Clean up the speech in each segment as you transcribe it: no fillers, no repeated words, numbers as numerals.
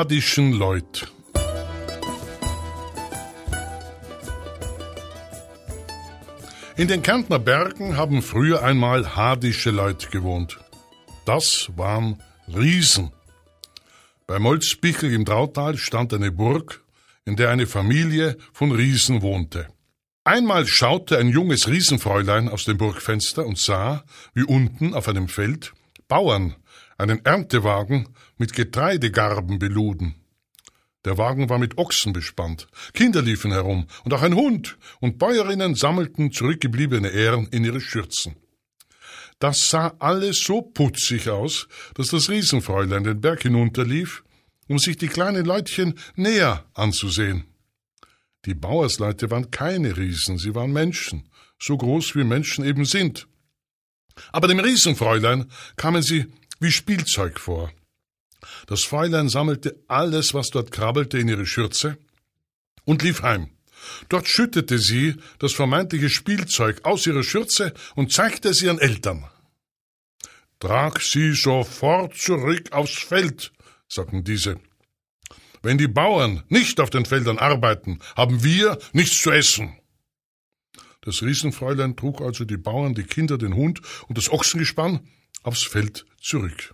hadischen Leut. In den Kärntner Bergen haben früher einmal hadische Leut gewohnt. Das waren Riesen. Bei Molzbichel im Drautal stand eine Burg, in der eine Familie von Riesen wohnte. Einmal schaute ein junges Riesenfräulein aus dem Burgfenster und sah, wie unten auf einem Feld Bauern einen Erntewagen mit Getreidegarben beluden. Der Wagen war mit Ochsen bespannt, Kinder liefen herum und auch ein Hund, und Bäuerinnen sammelten zurückgebliebene Ähren in ihre Schürzen. Das sah alles so putzig aus, dass das Riesenfräulein den Berg hinunterlief, um sich die kleinen Leutchen näher anzusehen. Die Bauersleute waren keine Riesen, sie waren Menschen, so groß wie Menschen eben sind. Aber dem Riesenfräulein kamen sie wie Spielzeug vor. Das Fräulein sammelte alles, was dort krabbelte, in ihre Schürze und lief heim. Dort schüttete sie das vermeintliche Spielzeug aus ihrer Schürze und zeigte es ihren Eltern. »Trag sie sofort zurück aufs Feld«, sagten diese. »Wenn die Bauern nicht auf den Feldern arbeiten, haben wir nichts zu essen.« Das Riesenfräulein trug also die Bauern, die Kinder, den Hund und das Ochsengespann aufs Feld zurück.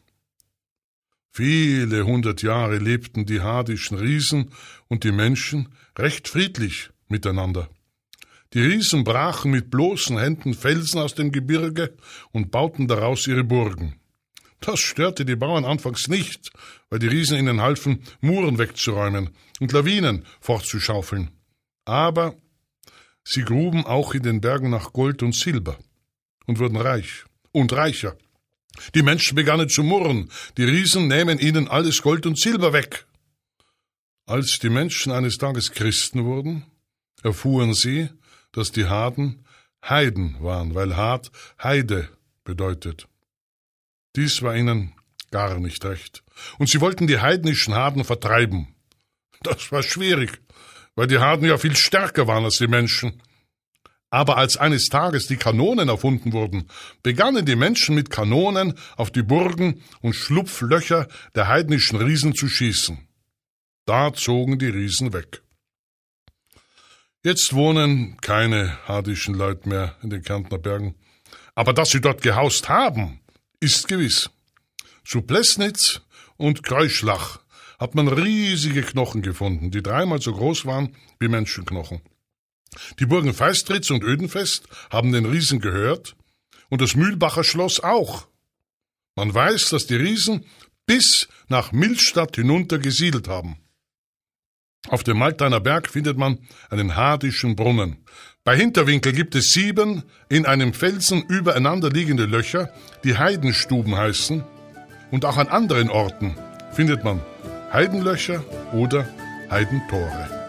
Viele 100 Jahre lebten die hadischen Riesen und die Menschen recht friedlich miteinander. Die Riesen brachen mit bloßen Händen Felsen aus dem Gebirge und bauten daraus ihre Burgen. Das störte die Bauern anfangs nicht, weil die Riesen ihnen halfen, Muren wegzuräumen und Lawinen fortzuschaufeln. Aber sie gruben auch in den Bergen nach Gold und Silber und wurden reich und reicher. Die Menschen begannen zu murren, die Riesen nähmen ihnen alles Gold und Silber weg. Als die Menschen eines Tages Christen wurden, erfuhren sie, dass die Haden Heiden waren, weil Had Heide bedeutet. Dies war ihnen gar nicht recht, und sie wollten die heidnischen Haden vertreiben. Das war schwierig, weil die Haden ja viel stärker waren als die Menschen. Aber als eines Tages die Kanonen erfunden wurden, begannen die Menschen mit Kanonen auf die Burgen und Schlupflöcher der heidnischen Riesen zu schießen. Da zogen die Riesen weg. Jetzt wohnen keine hadischen Leute mehr in den Kärntner Bergen. Aber dass sie dort gehaust haben, ist gewiss. Zu Plessnitz und Kreuschlach hat man riesige Knochen gefunden, die 3-mal so groß waren wie Menschenknochen. Die Burgen Feistritz und Ödenfest haben den Riesen gehört und das Mühlbacher Schloss auch. Man weiß, dass die Riesen bis nach Millstatt hinunter gesiedelt haben. Auf dem Malteiner Berg findet man einen hadischen Brunnen. Bei Hinterwinkel gibt es 7 in einem Felsen übereinander liegende Löcher, die Heidenstuben heißen, und auch an anderen Orten findet man Heidenlöcher oder Heidentore.